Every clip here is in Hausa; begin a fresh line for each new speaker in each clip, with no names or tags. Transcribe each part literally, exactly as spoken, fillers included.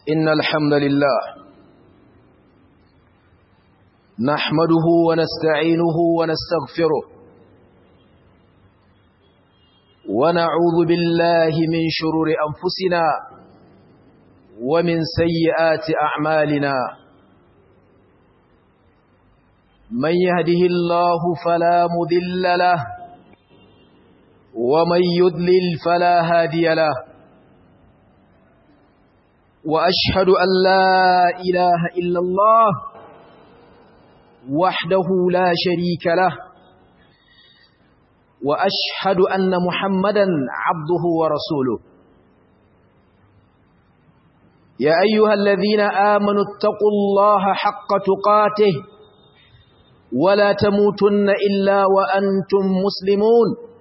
إن الحمد لله نحمده ونستعينه ونستغفره ونعوذ بالله من شرور أنفسنا ومن سيئات أعمالنا من يهده الله فلا مضل له ومن يضلل فلا هادي له وأشهد أن لا إله إلا الله وحده لا شريك له وأشهد أن محمدًا عبده ورسوله يا أيها الذين آمنوا اتقوا الله حق تقاته ولا تموتن إلا وأنتم مسلمون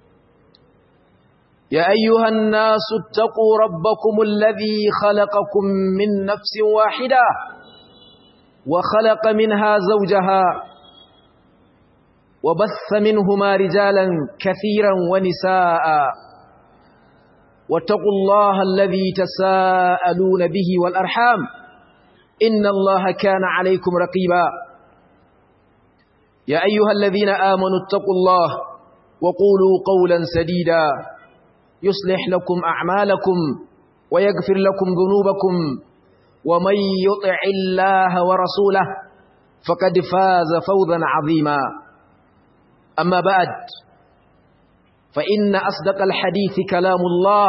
يا أيها الناس اتقوا ربكم الذي خلقكم من نفس واحدة وخلق منها زوجها وبث منهما رجالا كثيرا ونساء واتقوا الله الذي تساءلون به والأرحام إن الله كان عليكم رقيبا يا أيها الذين آمنوا اتقوا الله وقولوا قولا سديدا يصلح لكم أعمالكم ويغفر لكم ذنوبكم ومن يطع الله ورسوله فقد فاز فوزا عظيما أما بعد فإن أصدق الحديث كلام الله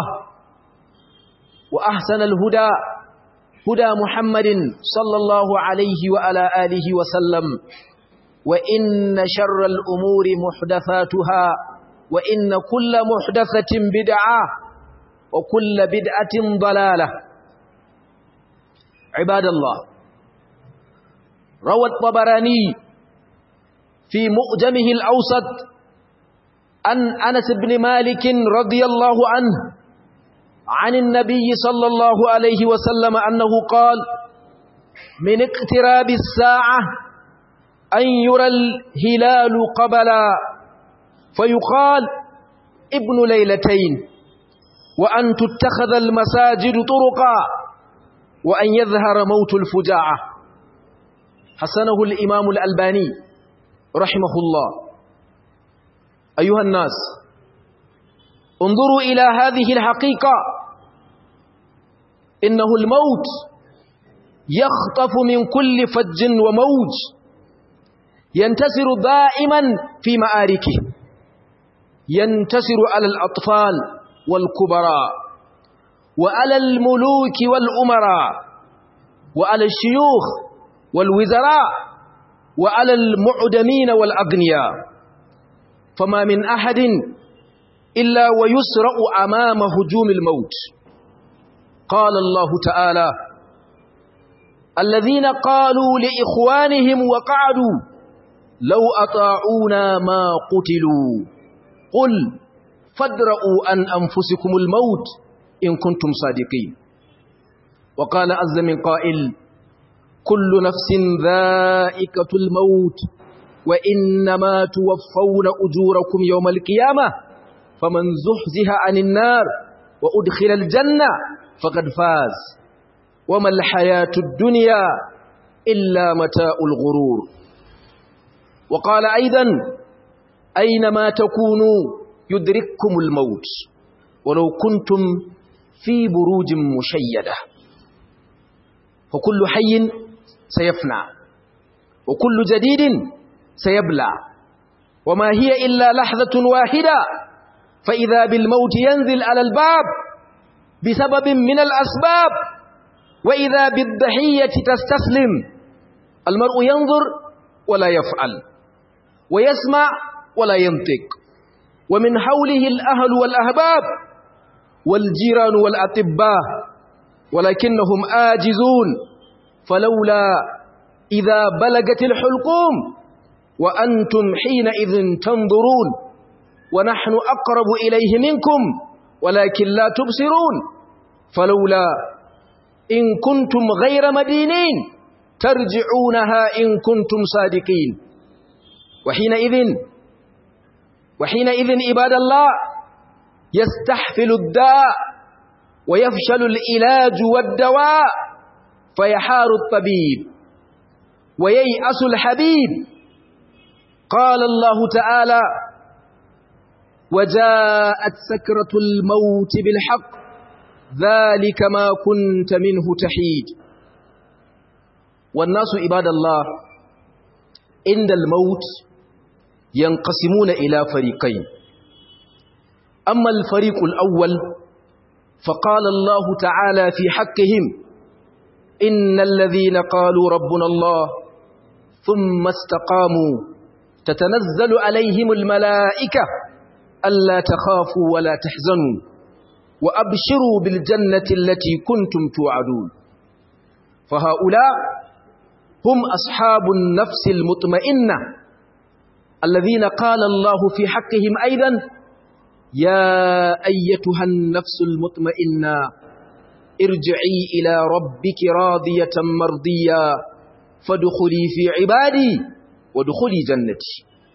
وأحسن الهدى هدى محمد صلى الله عليه وعلى آله وسلم وإن شر الأمور محدثاتها وإن كل محدثة بدعة وكل بدعة ضلالة عباد الله روى الطبراني في مؤجمه الأوسط عن أنس بن مالك رضي الله عنه عن النبي صلى الله عليه وسلم أنه قال من اقتراب الساعة أن يرى الهلال قبلا فيقال ابن ليلتين وأن تتخذ المساجد طرقا وأن يظهر موت الفجاعة حسنه الإمام الألباني رحمه الله أيها الناس انظروا إلى هذه الحقيقة إنه الموت يخطف من كل فج وموج ينتصر دائما في معاركه ينتصر على الأطفال والكبراء وعلى الملوك والأمراء وعلى الشيوخ والوزراء وعلى المعدمين والأغنياء فما من أحد إلا ويسرع أمام هجوم الموت قال الله تعالى الذين قالوا لإخوانهم وقعدوا لو أطاعونا ما قتلوا قل فادرؤوا عن أنفسكم الموت إن كنتم صادقين وقال عز من قائل كل نفس ذائقة الموت وإنما توفون أجوركم يوم القيامة فمن زحزح عن النار وأدخل الجنة فقد فاز وما الحياة الدنيا إلا متاع الغرور وقال أيضا أينما تكونوا يدرككم الموت ولو كنتم في بروج مشيدة فكل حي سيفنى وكل جديد سيبلى وما هي إلا لحظة واحدة فإذا بالموت ينزل على الباب بسبب من الأسباب وإذا بالضحية تستسلم المرء ينظر ولا يفعل ويسمع ولا ينطق ومن حوله الأهل والأحباب والجيران والأطباء ولكنهم آجزون فلولا إذا بلغت الحلقوم وأنتم حينئذ تنظرون ونحن أقرب إليه منكم ولكن لا تبصرون فلولا إن كنتم غير مدينين ترجعونها إن كنتم صادقين وحينئذ وحينئذ عباد الله يستحفل الداء ويفشل العلاج والدواء فيحار الطبيب وييأس الحبيب. قال الله تعالى: وجاءت سكرة الموت بالحق ذلك ما كنت منه تحيد. والناس عباد الله عند الموت ينقسمون إلى فريقين. أما الفريق الأول فقال الله تعالى في حقهم: إن الذين قالوا ربنا الله ثم استقاموا تتنزل عليهم الملائكة ألا تخافوا ولا تحزنوا وأبشروا بالجنة التي كنتم توعدون. فهؤلاء هم أصحاب النفس المطمئنة الذين قال الله في حقهم أيضا: يا أيتها النفس المطمئنة ارجعي إلى ربك راضية مرضية فادخلي في عبادي وادخلي جنتي.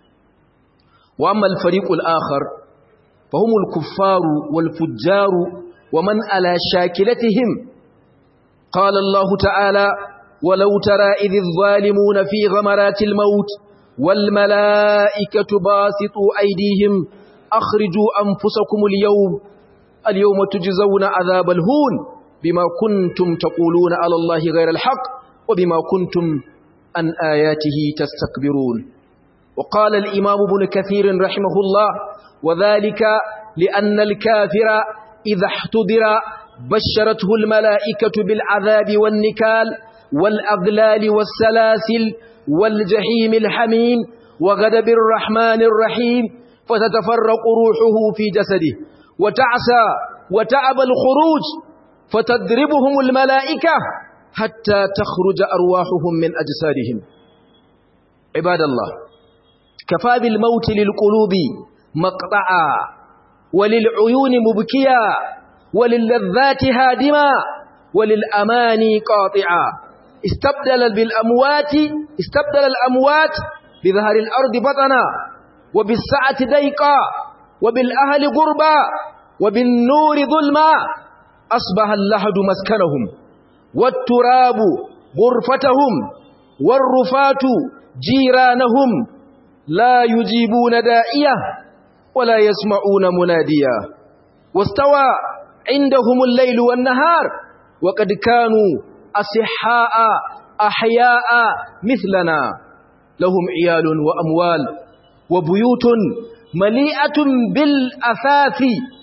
وأما الفريق الآخر فهم الكفار والفجار ومن على شاكلتهم. قال الله تعالى: ولو ترى إذ الظالمون في غمرات الموت والملائكة باسطوا أيديهم أخرجوا أنفسكم اليوم اليوم تجزون عذاب الهون بما كنتم تقولون على الله غير الحق وبما كنتم عن آياته تستكبرون. وقال الإمام ابن كثير رحمه الله: وذلك لأن الكافر إذا احتضر بشرته الملائكة بالعذاب والنكال والأغلال والسلاسل والجحيم الحميم وغضب الرحمن الرحيم، فتتفرق روحه في جسده وتعسى وتعب الخروج، فتضربهم الملائكة حتى تخرج أرواحهم من أجسادهم. عباد الله، كفى بالموت للقلوب مقطعا وللعيون مبكيا وللذات هادما وللأماني قاطعا. استبدل بالأموات استبدل الأموات بظهر الأرض بطنا وبالسعة ضيقا وبالأهل غربا وبالنور ظلما. أصبح اللحد مسكنهم والتراب غرفتهم والرفات جيرانهم، لا يجيبون داعية ولا يسمعون مناديا. واستوى عندهم الليل والنهار وقد كانوا أصحاء أحياء مثلنا، لهم عيال وأموال وبيوت مليئة بالأثاث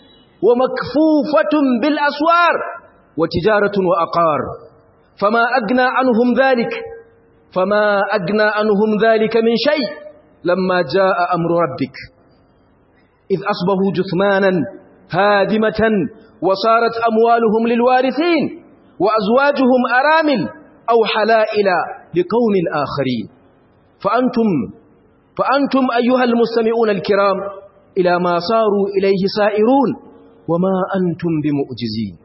ومكفوفة بالأسوار وتجارة وأقار، فما أغنى عنهم ذلك فما أغنى عنهم ذلك من شيء لما جاء أمر ربك، إذ أصبحوا جثمانا هادمة وصارت أموالهم للوارثين وأزواجهم أرامل أو حلائل لقوم آخرين. فأنتم فأنتم أيها المستمعون الكرام إلى ما صاروا إليه سائرون وما أنتم بمؤجزين.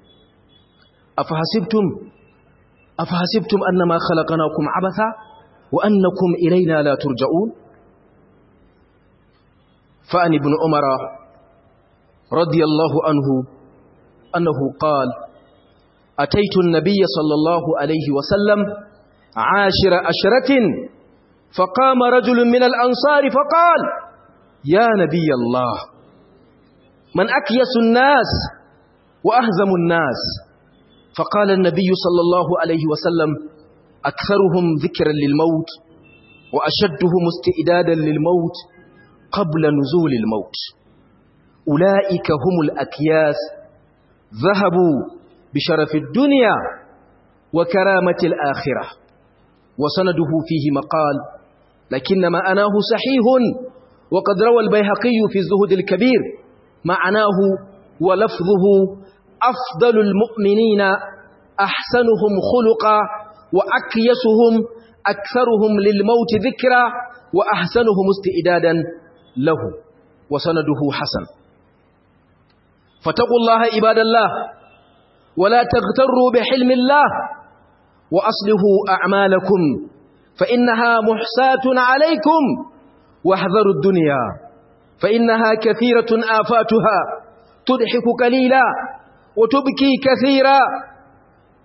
أفحسبتم أفحسبتم أنما خلقناكم عبثا وأنكم إلينا لا ترجعون. فعن ابن عمر رضي الله عنه أنه قال: أتيت النبي صلى الله عليه وسلم عاشر أشرة فقام رجل من الأنصار فقال: يا نبي الله، من أكيس الناس وأهزم الناس؟ فقال النبي صلى الله عليه وسلم: أكثرهم ذكرا للموت وأشدهم استئدادا للموت قبل نزول الموت، أولئك هم الأكياس، ذهبوا بشرف الدنيا وكرامة الآخرة. وسنده فيه مقال، لكن معناه صحيح، وقد روى البيهقي في الزهد الكبير معناه ولفظه: أفضل المؤمنين أحسنهم خلقا وأكيسهم أكثرهم للموت ذكرا وأحسنهم استئدادا له. وسنده حسن. فاتقوا الله عباد الله ولا تغتروا بحلم الله، وأصلحوا أعمالكم فإنها محساة عليكم، واحذروا الدنيا فإنها كثيرة آفاتها، تضحك قليلا وتبكي كثيرا.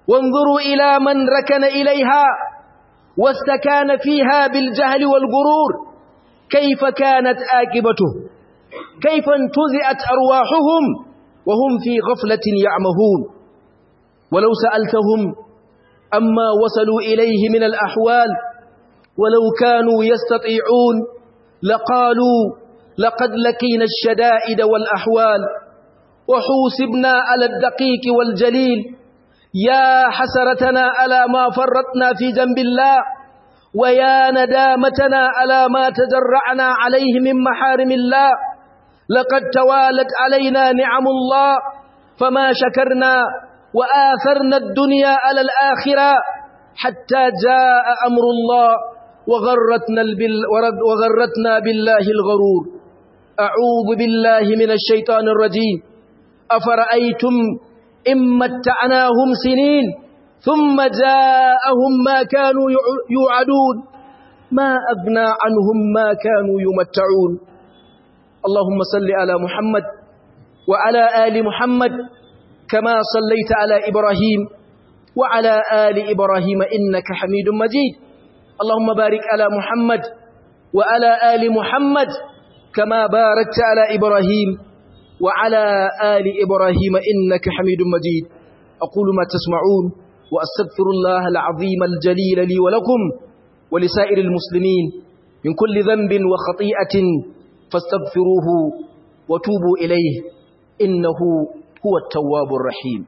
وانظروا إلى من ركن إليها واستكان فيها بالجهل والغرور كيف كانت عاقبته، كيف انتزعت أرواحهم وهم في غفلة يعمهون. ولو سألتهم أما وصلوا إليه من الأحوال ولو كانوا يستطيعون لقالوا لقد لقينا الشدائد والأحوال وحوسبنا على الدقيق والجليل، يا حسرتنا على ما فرطنا في جنب الله، ويا ندامتنا على ما تجرعنا عليه من محارم الله. لقد توالت علينا نعم الله فما شكرنا وآثرنا الدنيا على الآخرة حتى جاء أمر الله وغرتنا, البل وغرتنا بالله الغرور. أعوذ بالله من الشيطان الرجيم. أفرأيتم إن متعناهم سنين ثم جاءهم ما كانوا يوعدون ما أغنى عنهم ما كانوا يمتعون. اللهم صل على محمد وعلى آل محمد كما صليت على إبراهيم وعلى آل إبراهيم إنك حميد مجيد. اللهم بارك على محمد وعلى آل محمد كما باركت على إبراهيم وعلى آل إبراهيم إنك حميد مجيد. أقول ما تسمعون وأستغفر الله العظيم الجليل لي ولكم ولسائر المسلمين من كل ذنب وخطيئة فاستغفروه وتوبوا إليه إنه هو التواب الرحيم.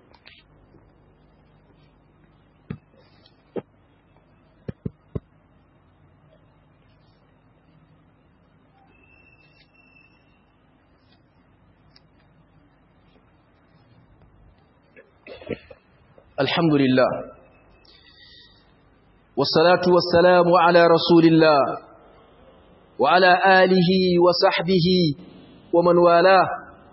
الحمد لله والصلاة والسلام على رسول الله وعلى آله وصحبه ومن والاه.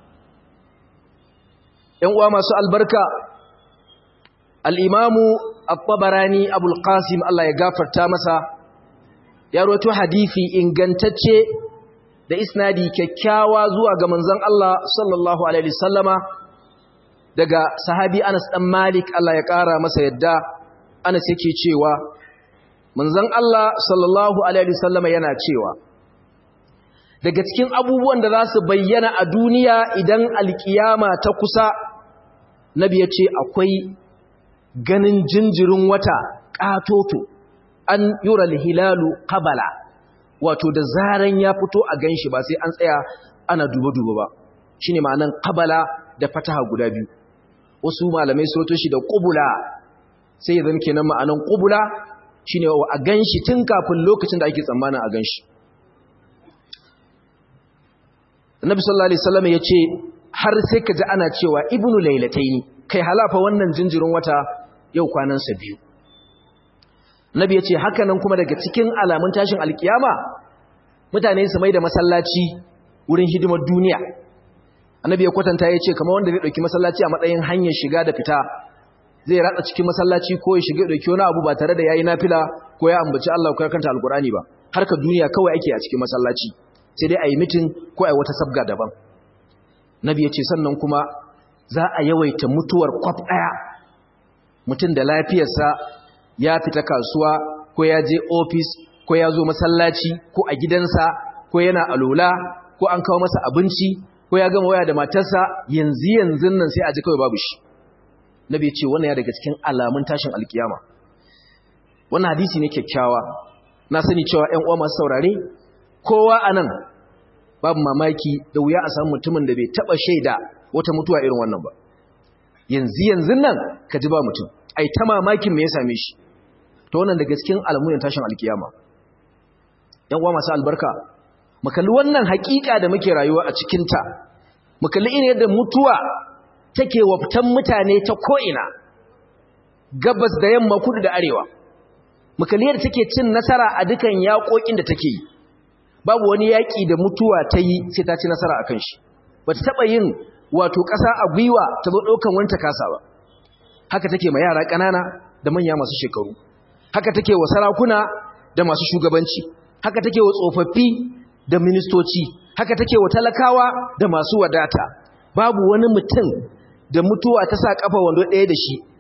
ينوى ما سؤال بركة الإمام الطبراني أبو القاسم الله يغفر تامسا يروي حديثي إن غنتacce da isnadi kyakkyawa zuwa ga manzon Allah sallallahu alaihi wasallama daga sahabi Anas dan Malik Allah ya kara masa yadda. Anas yake cewa manzon Allah sallallahu alaihi wasallama yana cewa daga cikin abubuwan da za su bayyana a duniya idan alkiyama ta kusa, nabi ya ce akwai ganin jinjirin wata ƙatoto an yura hilalu qabala, wato da zaran ya fito a ganshi ba sai an tsaya ana duba-duba ba, shine ma'anan qabala da fataha guda biyu. Wasu malamai sun roto shi da qubula, sai zan kenan ma'anan qubula shine a ganshi tun kafin lokacin da ake tsammanin a ganshi. Annabi sallallahu alaihi wasallam yace har sai kaji ana cewa ibnu lailataini, kai halafa wannan jinjirin wata yau kwanan sa biyu. Annabi yace haka nan kuma daga cikin alamun tashin alkiyama mutane su mai da masallaci wurin hidimar duniya. Annabi ya kwatanta yace kamar wanda zai dauki masallaci a matsayin hanyar shiga da fita, zai ratsa cikin masallaci ko ya shiga dauki wani abu ba tare da yayi nafila ko ya ambaci Allah ko ya kanta alkurani ba. Harka duniya kawai ake a cikin masallaci, sai dai a yi mitin ko a yi wata sabga daban. Nabi ya ce sannan kuma za a yawaita mutuwar kwaf ɗaya, mutum da lafiyarsa ya fita kasuwa ko ya je ofis ko ya zo masallaci ko a gidansa ko yana alola ko an kawo masa abinci ko ya gama waya da matarsa, yanzu yanzu nan sai a ji kawai babu shi. Nabi ya ce wannan ya daga cikin alamun tashin alkiyama. Wannan hadisi ne kyakkyawa. Na sani cewa ƴan uwa masu saurare kowa anan babu mamaki da wuya a samu mutumin da bai taba shaida wata mutuwa irin wannan ba. Yanzu yanzu nan ka ji ba mutum, ai ta mamakin me ya same shi. To wannan daga cikin alamun tashin alkiyama. Ƴan uwa masu albarka, mu kalli wannan hakika da muke rayuwa a cikin ta. Mu kalli irin yadda mutuwa take waftan mutane ta ko'ina, gabas da yamma, kudu da arewa. Mu kalli yadda take cin nasara a dukan yaƙoƙin da take yi. Babu wani yaƙi da mutuwa ta yi sai ta ci nasara akan shi. Bata taɓa yin wato ƙasa a gwiwa ta zo ɗaukan wani ta kasa ba. Haka take ma yara ƙanana da manya masu shekaru. Haka take wa sarakuna da masu shugabanci. Haka take wa tsofaffi da ministoci. Haka take wa talakawa da masu wadata. Babu wani mutum da mutuwa ta sa ƙafa wando ɗaya da shi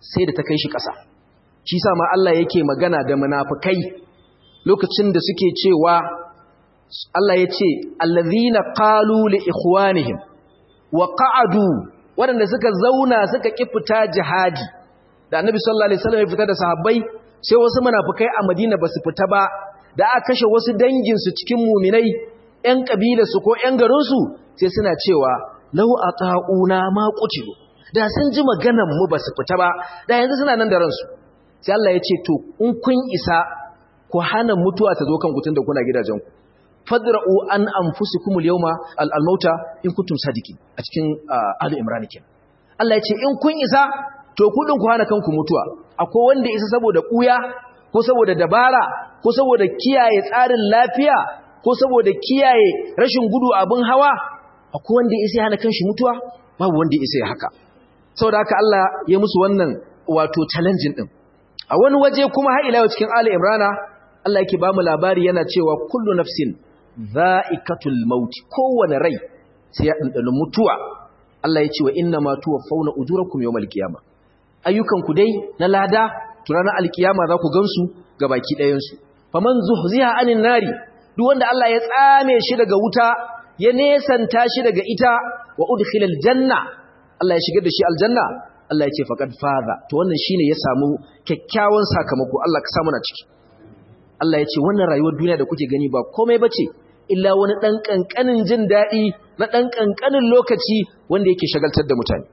sai da ta kai shi ƙasa. Shi sa ma Allah yake magana da munafikai lokacin da suke cewa Allah ya ce allazina qalu li ikhwanihim wa qa'adu, waɗanda suka zauna suka ki fita jihadi da Annabi sallallahu alaihi wasallam ya fita da sahabbai, sai wasu munafikai a Madina basu fita ba, da aka kashe wasu dangin su cikin mu'minai ƴan kabilar su ko ƴan garin su, sai suna cewa law ata'una ma qutilu, da sun ji maganar mu basu fita ba, da yanzu suna nan da ransu. Sai Allah ya ce to in kun isa ku hana mutuwa ta zo kan ku tunda kuna gidajenku, fadra'u an anfusikum al-yawma al-mauta in kuntum sadiqin, a cikin Ali Imran kenan. Allah ya ce in kun isa to ku din ku hana kanku mutuwa. Akwai wanda isa saboda kuya ko saboda dabara ko saboda kiyaye tsarin lafiya ko saboda kiyaye rashin gudu abin hawa, akwai wanda isa hana kanshi mutuwa? Babu wanda isa ya haka. Saboda haka Allah ya musu wannan wato challenge din. A wani waje kuma har ila cikin Ali Imran Allah yake ba mu labari yana cewa kullu nafsin za'ikatul maut, kowane rai sai ya dandana mutuwa. Allah ya ce wa inna ma tuwaffawna ujurakum yawmal qiyamah, ayyukan ku dai na lada turana alkiyama za ku gansu ga baki ɗayan su. Faman zuhziha anin nari, duk wanda Allah ya tsame shi daga wuta ya nesanta shi daga ita, wa udkhilal janna, Allah ya shigar da shi aljanna, Allah ya ce faqad faza, to wannan shine ya samu kyakkyawan sakamako. Allah ka samu na ciki. Allah ya ce wannan rayuwar duniya da kuke gani ba komai bace illa wani dan kankanin jin dadi na dan kankanin lokaci wanda yake shagaltar da mutane.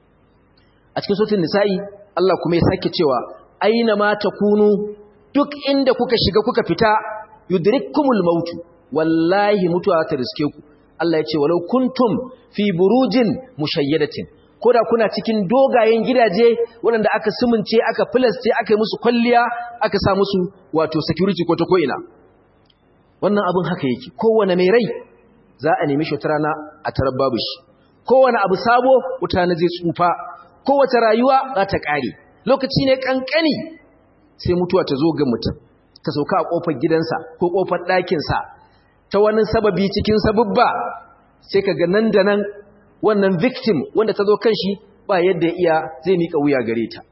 A cikin suratul nisa'i Allah kuma ya sake cewa aina ma takunu, duk inda kuka shiga kuka fita, yudrikkumul maut, wallahi mutuwa ta riske ku. Allah ya ce walau kuntum fi burujin mushayyadatin, koda kuna cikin dogayen gidaje waɗanda aka sumunce aka filasce aka yi musu kwalliya aka sa musu wato security ko ta ko'ina. Wannan abin haka yake, kowane mai rai za a nemi shi wata rana a tarar babu shi, kowane abu sabo wata rana zai tsufa, kowace rayuwa za ta ƙare. Lokaci ne ƙanƙani sai mutuwa ta zo ga mutum, ta sauka a ƙofar gidansa ko ƙofar ɗakinsa ta wani sababi cikin sababba, sai ka ga nan da nan wannan victim wanda ta zo kan shi ba yadda iya zai miƙa wuya gare ta.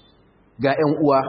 Ga ‘yan uwa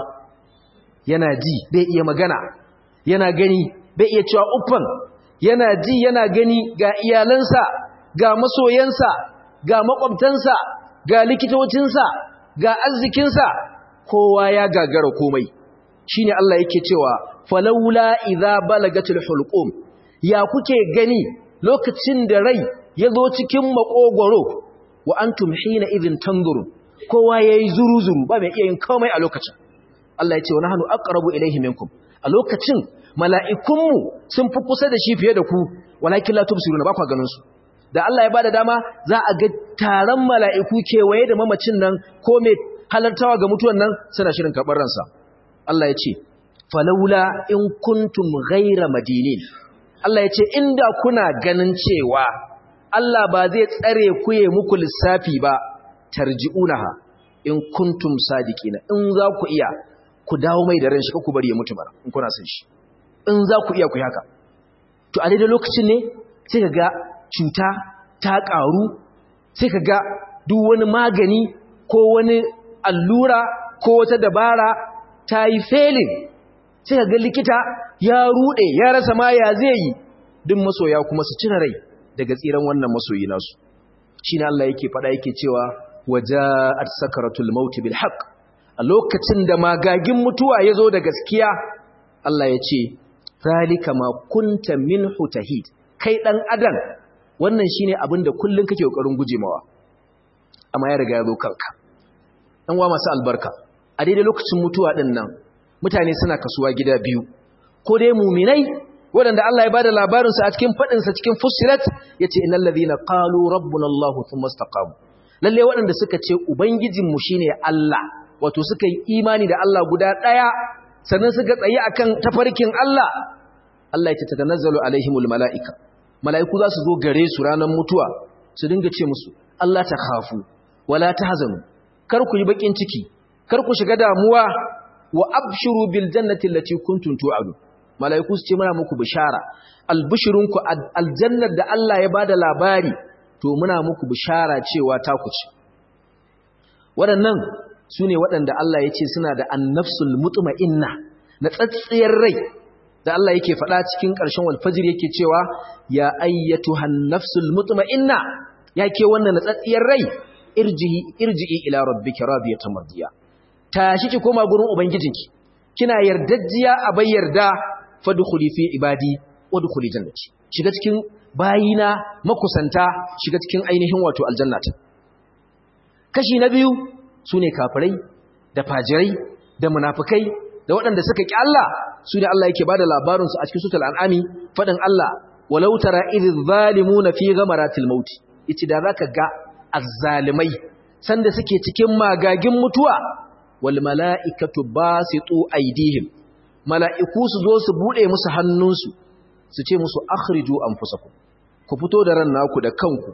yana ji bai iya magana, yana gani bai iya cewa uffan, yana ji yana gani ga iyalansa, ga masoyansa, ga makwabtansa, ga likitocinsa, ga arzikinsa, kowa ya gagara komai. Shine Allah yake cewa falawla idza balagatul hulqum, ya kuke gani lokacin da rai ya zo cikin makogoro, wa antum hina idhin tanzurun, kowa yayi zuru-zuru ba mai iya yin komai a lokacin. Allah ya ce wa nahnu aqrabu ilayhi minkum, a lokacin mala'ikunmu sun fi kusa da shi fiye da ku, walakin la tubsiruna, ba ku ganin su. Da Allah ya bada dama za a ga taron mala'iku kewaye da mamacin nan ko mai halartawa ga mutuwan nan suna shirin karɓar ransa. Allah ya ce falawla in kuntum ghayra madinin, Allah ya ce inda kuna ganin cewa Allah ba zai tsare ku yi muku lissafi ba, tarji'unaha in kuntum sadiqina, in za ku iya ku dawo mai da ran shi ku bari ya mutu bara in kuna son shi, in za ku iya ku yi haka. To a daidai lokacin ne sai ka ga cuta ta ƙaru, sai ka ga duk wani magani ko wani allura ko wata dabara ta yi failing, sai ka ga likita ya ruɗe ya rasa ma ya zai yi, duk masoya kuma su cire rai daga tsiran wannan masoyi nasu. Shine Allah yake faɗa yake cewa waja'at sakaratul maut bil haqq, a lokacin da magagin mutuwa yazo da gaskiya, Allah ya ce zalika ma kunta minhu tahid, kai dan adam wannan shine abin da kullun kake kokarin gujewa, amma ya riga ya zo kanka. Dan wa masu albarka, a daidai lokacin mutuwa din nan mutane suna kasuwa gida biyu, ko dai mu'minai waɗanda Allah ya bada labarinsu a cikin faɗinsa cikin Fussilat, yace innal ladhina qalu rabbuna Allah thumma istaqamu, lalle waɗanda suka ce ubangijinmu shine Allah, wato suka yi imani da Allah guda ɗaya sannan suka tsayi akan tafarkin Allah. Allah ya tatanazzalu alaihimul malaika, malaiku za su zo gare su ranar mutuwa su dinga ce musu Allah ta khafu wala tahzanu, kar ku yi bakin ciki, kar ku shiga damuwa, wa abshiru bil jannati allati kuntum tu'adu, malaiku su ce muna muku bishara, albishirunku aljannar da Allah ya bada labari, to muna muku bishara cewa ta ku ce. Waɗannan sune waɗanda Allah ya ce suna da an-nafsul mutma'inna na tsatsiyar rai da Allah yake faɗa cikin ƙarshen wal fajr yake cewa ya ayyatuhan nafsul mutma'inna yake wannan na tsatsiyar rai irji'i irji'i ila rabbika radiyatan mardiya tashi ki koma gurin ubangijinki kina yardajjiya a bayyarda fadkhuli fi ibadi wadkhuli jannati shiga cikin bayina makusanta shiga cikin ainihin wato aljannata kashi na biyu sune kafirai da fajirai da munafikai da waɗanda suka ki Allah su ne Allah yake bada labarin su a cikin suratul an'ami fadin Allah walau tara idh zalimuna fi ghamaratil maut yace da zaka ga azzalimai sanda suke cikin magagin mutuwa wal mala'ikatu basitu aydihim mala'iku su zo su bude musu hannunsu su ce musu akhriju anfusakum ku fito da ran naku da kanku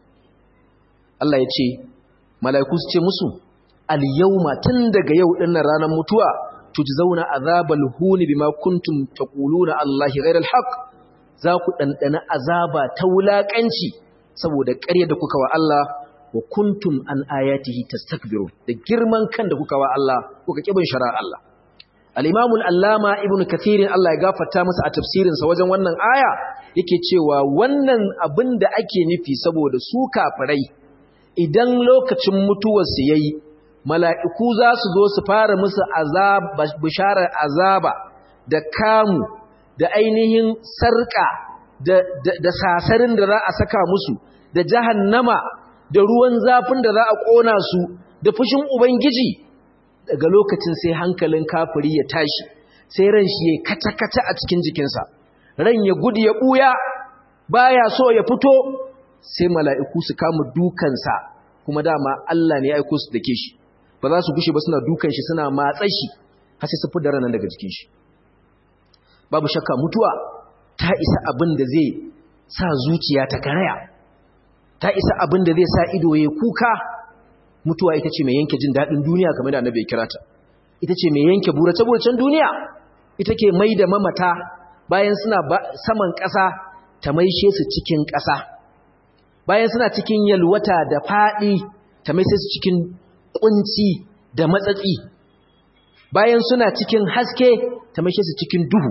Allah ya ce mala'iku su ce musu al yawma tun daga yau dinnan ranar mutuwa tujzauna azabal huni bima kuntum taquluna allahi ghayral haqq za ku dandana azaba ta wulakanci saboda ƙarya da kuka wa Allah wa kuntum an ayatihi tastakbirun da girman kan da kuka wa Allah kuka kibin shari'ar Allah al-imam al-allama ibnu kathir Allah ya gafarta masa a tafsirin sa wajen wannan aya yake cewa wannan abin da ake nufi saboda su kafirai idan lokacin mutuwar su yayi mala'iku za su zo su fara musu azaba bisharar azaba da kamu da ainihin sarka da da, da sasarin da za a saka musu da jahannama da ruwan zafin da za a ƙona su da fushin Ubangiji daga lokacin sai hankalin kafiri ya tashi sai ran shi ya kata-kata a cikin jikinsa ran ya gudu ya ɓuya baya so ya fito sai mala'iku su kama dukansa kuma dama Allah ne ya aiko su dake shi ba za su gushe ba suna dukan shi suna matsa shi har sai su fi da ranar daga jikin shi babu shakka mutuwa ta isa abin da zai sa zuciya ta karaya ta isa abin da zai sa ido ya kuka mutuwa ita ce mai yanke jin daɗin duniya kamar da annabi ya kira ta ita ce mai yanke burace-buracen duniya ita ke mai da mamata bayan suna saman ƙasa ta maishe su cikin ƙasa bayan suna cikin yalwata da faɗi ta maishe su cikin ƙunci da matsatsi bayan suna cikin haske ta maishe su cikin duhu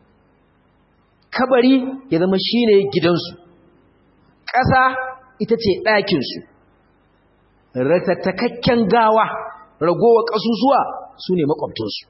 kabari ya zama shine gidansu ƙasa ita ce ɗakinsu ratattakakken gawa ragowa ƙasusuwa su ne makwabtansu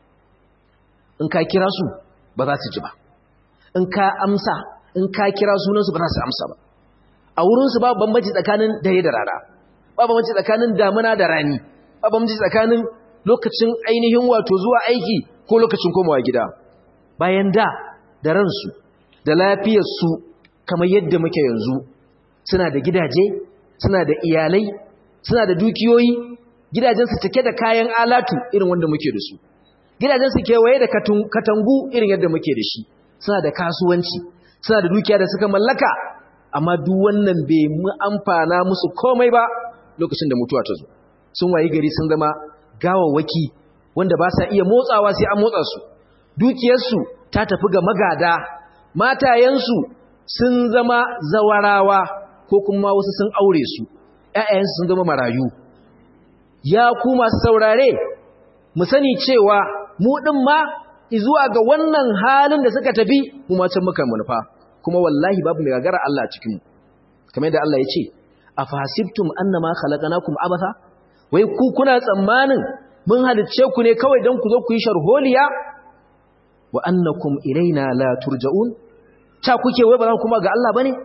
in ka kira su ba za su ji ba in ka amsa in ka kira sunansu ba za su amsa ba a wurinsu ba bambanci tsakanin dare da rana ba bambanci tsakanin damuna da rani ba bambanci tsakanin lokacin ainihin wato zuwa aiki ko lokacin komawa gida bayan da da ransu da lafiyarsu kamar yadda muke yanzu suna da gidaje suna da iyalai suna da dukiyoyi gidajensu cike da kayan alatu irin wanda muke da su gidajensu kewaye da katangu irin yadda muke da shi suna da kasuwanci suna da dukiya da suka mallaka amma duk wannan bai mu amfana musu komai ba lokacin da mutuwa ta zo sun wayi gari sun zama gawawwaki wanda ba sa iya motsawa sai an motsa su dukiyarsu ta tafi ga magada matayensu sun zama zawarawa ko kuma wasu sun aure su ƴaƴayensu sun zama marayu ya ku masu saurare mu sani cewa mu din ma zuwa ga wannan halin da suka tafi mu ma can muka manufa kuma wallahi babu mai gagara Allah a cikin mu kamar yadda Allah ya ce afahasibtum annama khalaqnakum abatha wai ku kuna tsammanin mun halicce ku ne kawai don ku zo ku yi sharholiya wa annakum ilaina la turja'un ta kuke wai ba za kuma ga Allah bane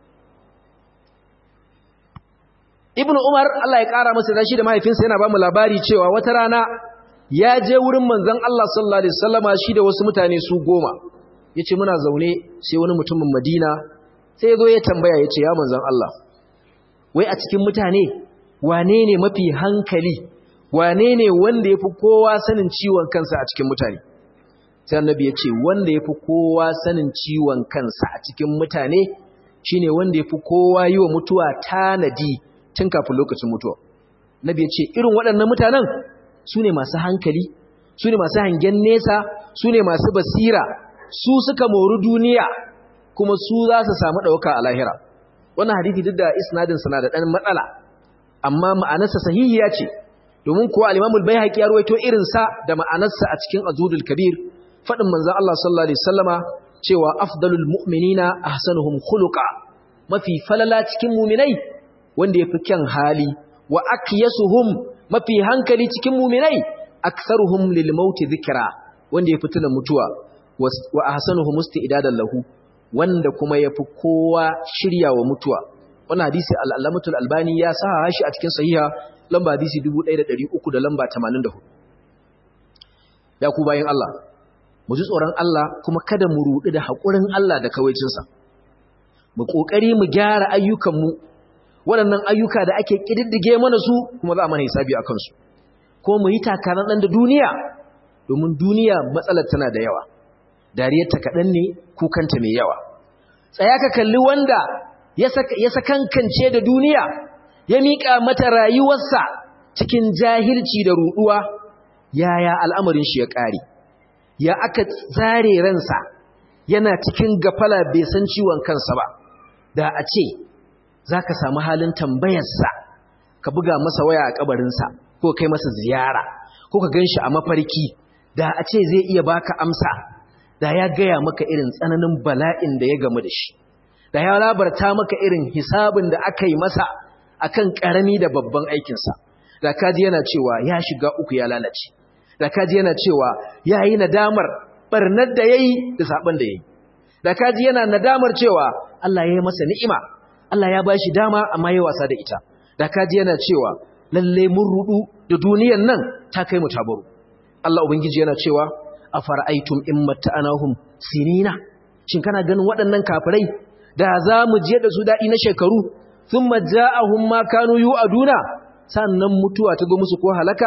Ibn Umar Allah ya kara masa dashi da mahaifinsa yana ba mu labari cewa wata rana ya je wurin manzon Allah sallallahu alaihi wasallama shi da wasu mutane su goma yace muna zaune sai wani mutumin Madina sai ya zo ya tambaya yace ya manzon Allah wai a cikin mutane wane ne mafi hankali wane ne wanda yafi kowa sanin ciwon kansa a cikin mutane sai annabi yace wanda yafi kowa sanin ciwon kansa a cikin mutane shine wanda yafi kowa yi wa mutuwa tanadi tun kafin lokacin mutuwa nabi yace irin waɗannan mutanen su ne masu hankali su ne masu hangen nesa su ne masu basira su suka mori duniya kuma su za su samu ɗauka a lahira wannan hadithi duk da isnadin sana da ɗan matsala amma ma'anarsa sahihiya ce domin kuwa al-Imam al-Baihaqi ya rawaito irin sa da ma'anarsa a cikin Azudul Kabir fadin manzon Allah sallallahu alaihi wasallama cewa afdalul mu'minina ahsanuhum khuluqa, mafi falala cikin mu'minai wanda yafi kyan hali, wa akyasuhum mafi hankali cikin mu'minai aktharuhum lil maut dhikra, wanda yafi tuna mutuwa, wa ahsanuhum isti'dadan lahu, wanda kuma yafi kowa shiryawa mutuwa. Wannan hadisi al-Allamatul Albani ya saha shi a cikin sahiha lamba hadisi dubu ɗaya da ɗari uku da lamba tamanin da hudu. Ya ku bayin Allah, mu ji tsoron Allah kuma kada mu ruɗu da haƙurin Allah da kawaicinsa. Mu ƙoƙari mu gyara ayyukanmu, waɗannan ayyuka da ake ƙididdige mana su kuma za a mana hisabi a kansu. Ko mu yi takarar ɗan da duniya, domin duniya matsalar tana da yawa. Dariyarta kaɗan ne, kukanta mai yawa. Tsaya ka kalli wanda ya sakankance da duniya, ya miƙa mata rayuwarsa cikin jahilci da ruɗuwa, yaya al'amarin shi ya ƙare. Ya aka zare ransa yana cikin gafala bai san ciwon kansa ba. Da a ce za ka samu halin tambayarsa, ka buga masa waya a ƙabarinsa, ko kai masa ziyara, ko ka gan shi a mafarki, da a ce zai iya baka amsa, da ya gaya maka irin tsananin bala'in da ya gamu da shi, da ya labarta maka irin hisabin da aka yi masa akan ƙarami da babban aikinsa, da kaji yana cewa ya shiga uku ya lalace, da kaji yana cewa ya yi nadamar ɓarnar da ya yi da saɓon da ya yi, da kaji yana nadamar cewa Allah ya yi masa ni'ima, Allah ya ba shi dama amma ya wasa da ita, da kaji yana cewa lalle mun rudu da duniyan nan ta kai mu tabaru. Allah Ubangiji yana cewa a fara'aitum in matta'anahum sinina, shin kana ganin waɗannan kafirai da za mu je da su daɗi na shekaru, thumma ja'ahum ma kanu yu'aduna, sannan mutuwa ta zo musu ko halaka,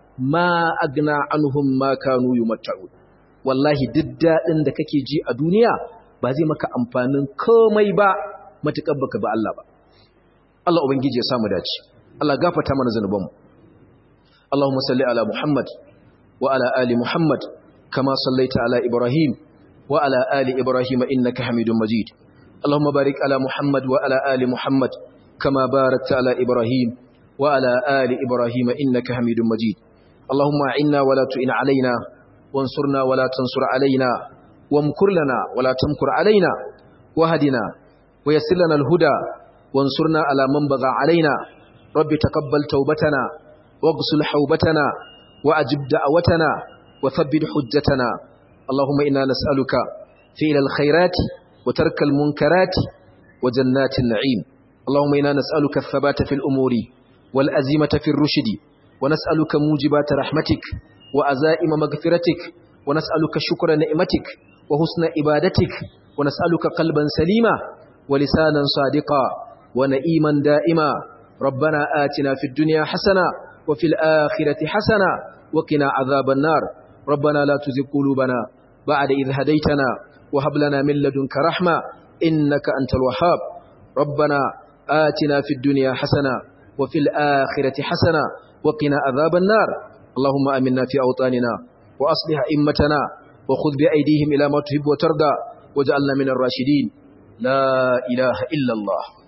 ma agna anhum ma kanu yumatta'un. Wallahi duk daɗin da kake ji a duniya ba zai maka amfanin komai ba matukar baka ba Allah ba. Allah Ubangiji ya samu dace. Allah gafarta mana zanubanmu. Allahumma salli ala Muhammad wa ala ali Muhammad kama sallaita ala Ibrahim wa ala ali Ibrahim innaka Hamidum Majid. Allahumma barik ala Muhammad wa ala ali Muhammad kama barakta ala Ibrahim wa ala ali Ibrahim innaka Hamidum Majid. Allahumma a'inna wa la tu'in alaina وانصرنا ولا تنصر علينا وامكر لنا ولا تمكر علينا وهدنا ويسر لنا الهدى وانصرنا على من بغى علينا. رب تقبل توبتنا واغسل حوبتنا وأجب دعوتنا وثبت حجتنا. اللهم إنا نسألك فعل الخيرات وترك المنكرات وجنات النعيم. اللهم إنا نسألك الثبات في الأمور والأزيمة في الرشد ونسألك موجبات رحمتك وأزائم مغفرتك ونسألك شكر نعمتك وحسن عبادتك ونسألك قلبا سليما ولسانا صادقا ونئيما دائما. ربنا آتنا في الدنيا حسنة وفي الآخرة حسنة وقنا عذاب النار. ربنا لا تزغ قلوبنا بعد إذ هديتنا وهب لنا من لدنك رحمة إنك أنت الوهاب. ربنا آتنا في الدنيا حسنة وفي الآخرة حسنة وقنا عذاب النار. اللهم آمنا في أوطاننا وأصلح أئمتنا وخذ بأيديهم إلى ما تحب وترضى واجعلنا من الراشدين. لا إله إلا الله.